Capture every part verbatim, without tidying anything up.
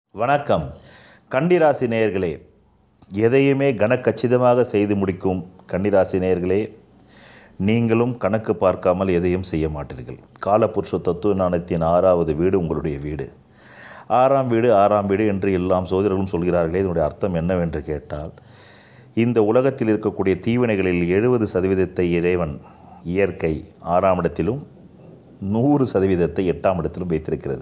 வணக்கம். கன்னிராசி நேயர்களே, எதையுமே கனக்கச்சிதமாக செய்து முடிக்கும் கன்னிராசி நேயர்களே, நீங்களும் கணக்கு பார்க்காமல் எதையும் செய்ய மாட்டீர்கள். காலபுருஷ தத்துவ ஞானத்தின் ஆறாவது வீடு உங்களுடைய வீடு. ஆறாம் வீடு ஆறாம் வீடு என்று எல்லாம் சோதரர்களும் சொல்கிறார்களே, இதனுடைய அர்த்தம் என்னவென்று கேட்டால், இந்த உலகத்தில் இருக்கக்கூடிய தீவினைகளில் எழுபது சதவீதத்தை இறைவன் இயற்கை ஆறாம் இடத்திலும் நூறு சதவீதத்தை எட்டாம் இடத்திலும் வைத்திருக்கிறது.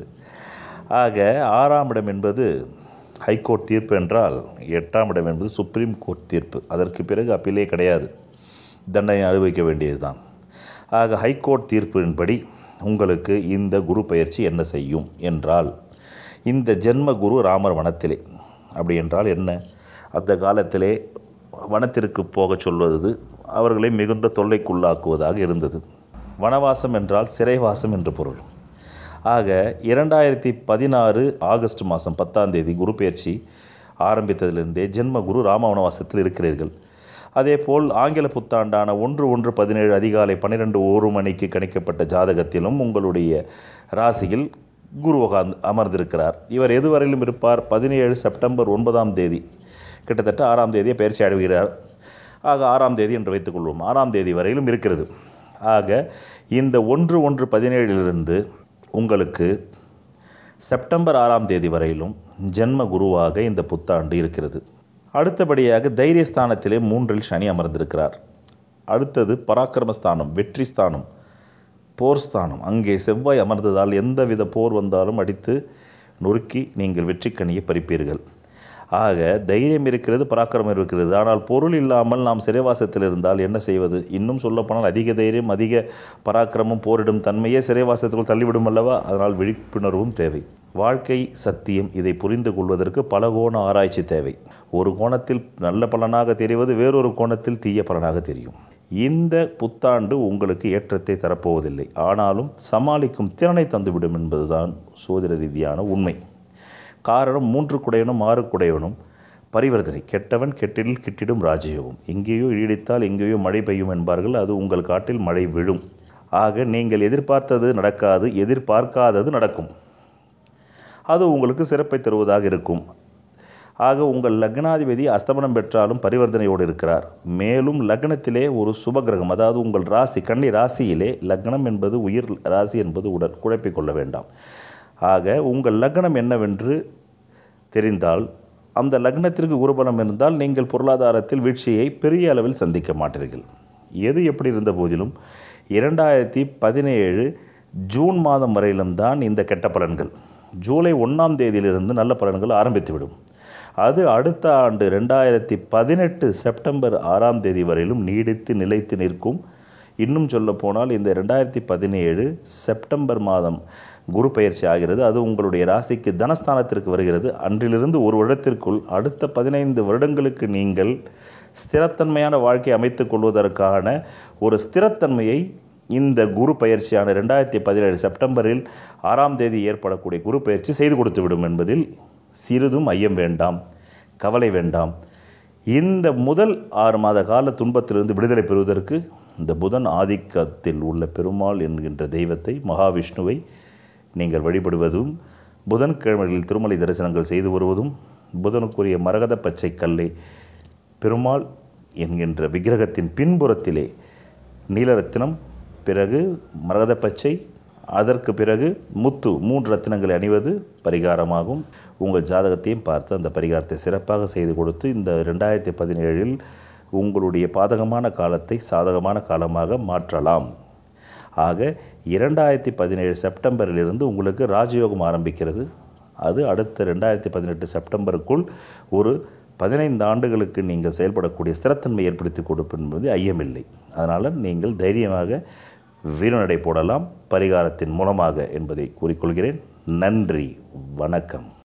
ஆக ஆறாம் இடம் என்பது ஹைகோர்ட் தீர்ப்பு என்றால், எட்டாம் இடம் என்பது சுப்ரீம் கோர்ட் தீர்ப்பு. அதற்கு பிறகு அப்பீலே கிடையாது, தண்டனை அனுபவிக்க வேண்டியது தான். ஆக ஹைகோர்ட் தீர்ப்பின்படி உங்களுக்கு இந்த குரு பயிற்சி என்ன செய்யும் என்றால், இந்த ஜென்ம குரு ராமர் வனத்திலே. அப்படி என்றால் என்ன? அந்த காலத்திலே வனத்திற்கு போகச் சொல்வது அவர்களை மிகுந்த தொல்லைக்குள்ளாக்குவதாக இருந்தது. வனவாசம் என்றால் சிறைவாசம் என்று பொருள். ஆக இரண்டாயிரத்தி பதினாறு ஆகஸ்ட் மாதம் பத்தாம் தேதி குரு பயிற்சி ஆரம்பித்ததிலிருந்தே ஜென்ம குரு ராம வனவாசத்தில் இருக்கிறீர்கள். அதேபோல் ஆங்கில புத்தாண்டான ஒன்று ஒன்று பதினேழு அதிகாலை பன்னிரெண்டு ஒரு மணிக்கு கணிக்கப்பட்ட ஜாதகத்திலும் உங்களுடைய ராசியில் குரு உகார்ந்து அமர்ந்திருக்கிறார். இவர் எதுவரையிலும் இருப்பார்? பதினேழு செப்டம்பர் ஒன்பதாம் தேதி, கிட்டத்தட்ட ஆறாம் தேதியை பயிற்சி அடைகிறார். ஆக ஆறாம் தேதி என்று வைத்துக்கொள்வோம். ஆறாம் தேதி வரையிலும் இருக்கிறது. ஆக இந்த ஒன்று ஒன்று பதினேழிலிருந்து உங்களுக்கு செப்டம்பர் ஆறாம் தேதி வரையிலும் ஜென்ம குருவாக இந்த புத்தாண்டு இருக்கிறது. அடுத்தபடியாக தைரியஸ்தானத்திலே மூன்றில் சனி அமர்ந்திருக்கிறார். அடுத்தது பராக்கிரமஸ்தானம், வெற்றி ஸ்தானம், போர் ஸ்தானம். அங்கே செவ்வாய் அமர்ந்ததால் எந்தவித போர் வந்தாலும் அடித்து நொறுக்கி நீங்கள் வெற்றிக்கனியை பறிப்பீர்கள். ஆக தைரியம் இருக்கிறது, பராக்கிரமம் இருக்கிறது. ஆனால் பொருள் இல்லாமல் நாம் சிறைவாசத்தில் இருந்தால் என்ன செய்வது? இன்னும் சொல்லப்போனால் அதிக தைரியம், அதிக பராக்கிரமம், போரிடும் தன்மையே சிறைவாசத்துக்குள் தள்ளிவிடும் அல்லவா? அதனால் விழிப்புணர்வும் தேவை. வாழ்க்கை சத்தியம். இதை புரிந்து கொள்வதற்கு பல கோண ஆராய்ச்சி தேவை. ஒரு கோணத்தில் நல்ல பலனாக தெரிவது வேறொரு கோணத்தில் தீய பலனாக தெரியும். இந்த புத்தாண்டு உங்களுக்கு ஏற்றத்தை தரப்போவதில்லை, ஆனாலும் சமாளிக்கும் திறனை தந்துவிடும் என்பதுதான் சோதிட ரீதியான உண்மை. காரணம், மூன்று குடையனும் ஆறு குடையவனும் பரிவர்த்தனை. கெட்டவன் கெட்டிடில் கிட்டிடும் ராஜயோகம். எங்கேயோ இடித்தால் எங்கேயோ மழை பெய்யும் என்பார்கள். அது உங்கள் காட்டில் மழை விழும். ஆக நீங்கள் எதிர்பார்த்தது நடக்காது, எதிர்பார்க்காதது நடக்கும். அது உங்களுக்கு சிறப்பை தருவதாக இருக்கும். ஆக உங்கள் லக்னாதிபதி அஸ்தமனம் பெற்றாலும் பரிவர்த்தனையோடு இருக்கிறார். மேலும் லக்னத்திலே ஒரு சுபகிரகம், அதாவது உங்கள் ராசி, கன்னி ராசியிலே லக்னம் என்பது உயிர், ராசி என்பது உடல். குழப்பிக்கொள்ள வேண்டாம். ஆக உங்கள் லக்னம் என்னவென்று தெரிந்தால், அந்த லக்னத்திற்கு குருபலம் இருந்தால் நீங்கள் பொருளாதாரத்தில் வீழ்ச்சியை பெரிய அளவில் சந்திக்க மாட்டீர்கள். எது எப்படி இருந்த போதிலும் இரண்டாயிரத்தி பதினேழு ஜூன் மாதம் வரையிலும் தான் இந்த கெட்ட பலன்கள். ஜூலை ஒன்றாம் தேதியிலிருந்து நல்ல பலன்கள் ஆரம்பித்துவிடும். அது அடுத்த ஆண்டு ரெண்டாயிரத்தி பதினெட்டு செப்டம்பர் ஆறாம் தேதி வரையிலும் நீடித்து நிலைத்து நிற்கும். இன்னும் சொல்ல போனால் இந்த ரெண்டாயிரத்தி பதினேழு செப்டம்பர் மாதம் குரு பயிற்சி ஆகிறது. அது உங்களுடைய ராசிக்கு தனஸ்தானத்திற்கு வருகிறது. அன்றிலிருந்து ஒரு வருடத்திற்குள் அடுத்த பதினைந்து வருடங்களுக்கு நீங்கள் ஸ்திரத்தன்மையான வாழ்க்கை அமைத்துக் கொள்வதற்கான ஒரு ஸ்திரத்தன்மையை இந்த குரு பயிற்சியான ரெண்டாயிரத்தி பதினேழு செப்டம்பரில் ஆறாம் தேதி ஏற்படக்கூடிய குரு பயிற்சி செய்து கொடுத்துவிடும் என்பதில் சிறிதும் ஐயம் வேண்டாம், கவலை வேண்டாம். இந்த முதல் ஆறு மாத கால துன்பத்திலிருந்து விடுதலை பெறுவதற்கு இந்த புதன் ஆதிக்கத்தில் உள்ள பெருமாள் என்கின்ற தெய்வத்தை, மகாவிஷ்ணுவை நீங்கள் வழிபடுவதும், புதன்கிழமைகளில் திருமலை தரிசனங்கள் செய்து வருவதும், புதனுக்குரிய மரகத பச்சை கல்லை பெருமாள் என்கின்ற விக்கிரகத்தின் பின்புறத்திலே நீலரத்தினம், பிறகு மரகத பச்சை, அதற்கு பிறகு முத்து, மூன்று ரத்தினங்களை அணிவது பரிகாரமாகும். உங்கள் ஜாதகத்தையும் பார்த்து அந்த பரிகாரத்தை சிறப்பாக செய்து கொடுத்து இந்த ரெண்டாயிரத்தி பதினேழில் உங்களுடைய பாதகமான காலத்தை சாதகமான காலமாக மாற்றலாம். ஆக இரண்டாயிரத்தி பதினேழு செப்டம்பரிலிருந்து உங்களுக்கு ராஜயோகம் ஆரம்பிக்கிறது. அது அடுத்த ரெண்டாயிரத்தி பதினெட்டு செப்டம்பருக்குள் ஒரு பதினைந்து ஆண்டுகளுக்கு நீங்கள் செயல்படக்கூடிய ஸ்திரத்தன்மை ஏற்படுத்தி கொடுப்பது என்பது ஐயமில்லை. அதனால் நீங்கள் தைரியமாக வீரநடை போடலாம் பரிகாரத்தின் மூலமாக என்பதை கூறிக்கொள்கிறேன். நன்றி, வணக்கம்.